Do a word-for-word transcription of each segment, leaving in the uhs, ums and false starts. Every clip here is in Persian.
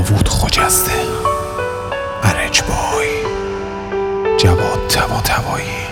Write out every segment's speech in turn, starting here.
داوود خجسته، ارج بای، جواد طباطبایی.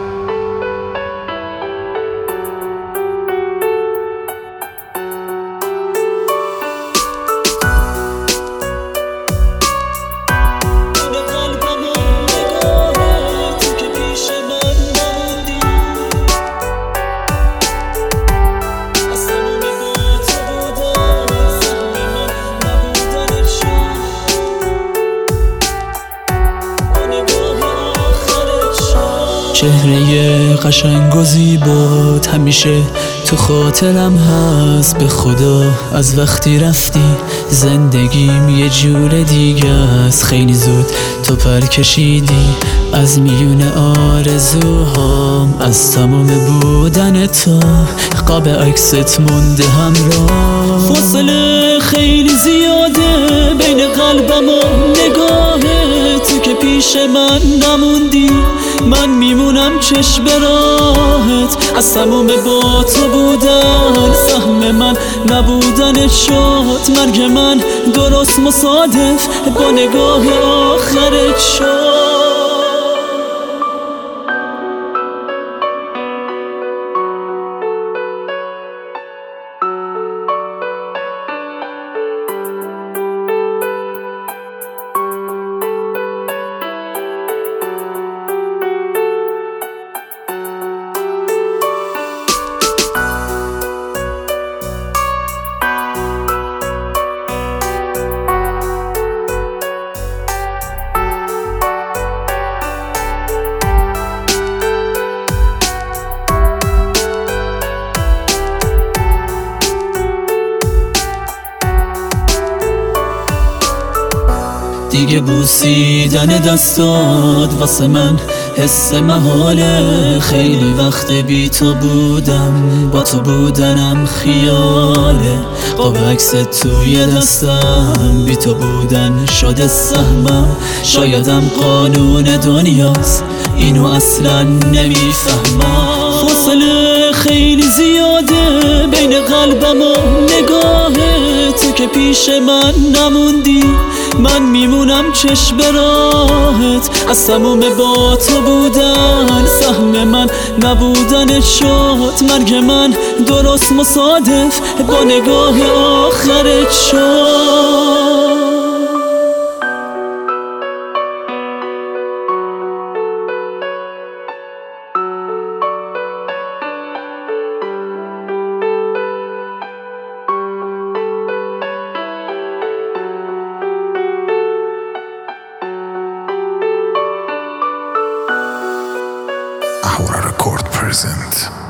چهره قشنگ و زیبات همیشه تو خاطرم هست. به خدا از وقتی رفتی زندگیم یه جور دیگه است. خیلی زود تو پر کشیدی از میون آرزوهام، از تمام بودن تو قاب عکست مونده همراه. فاصله خیلی زیاده بین قلبم و نگاهت، تو که پیش من نموندی من میمونم چشم به راهت. از تموم با تو بودن سهم من نبودنت شد. مرگ من درست مصادف با نگاه آخرت شد. دیگه بوسیدن دستات واسه من حس محاله. خیلی وقت بی تو بودم، با تو بودنم خیاله. قاب عکس توی دستم بی تو بودن شده سهمم. شایدم قانون دنیاست اینو اصلا نمیفهمم. فاصله خیلی زیاده بین قلبم و نگاهت، تو که پیش من نموندی من میمونم چشم به راهت. از تموم با تو بودن سهم من نبودنت شد. مرگ من درست مصادف با نگاه آخرت شد. Ahura Record present.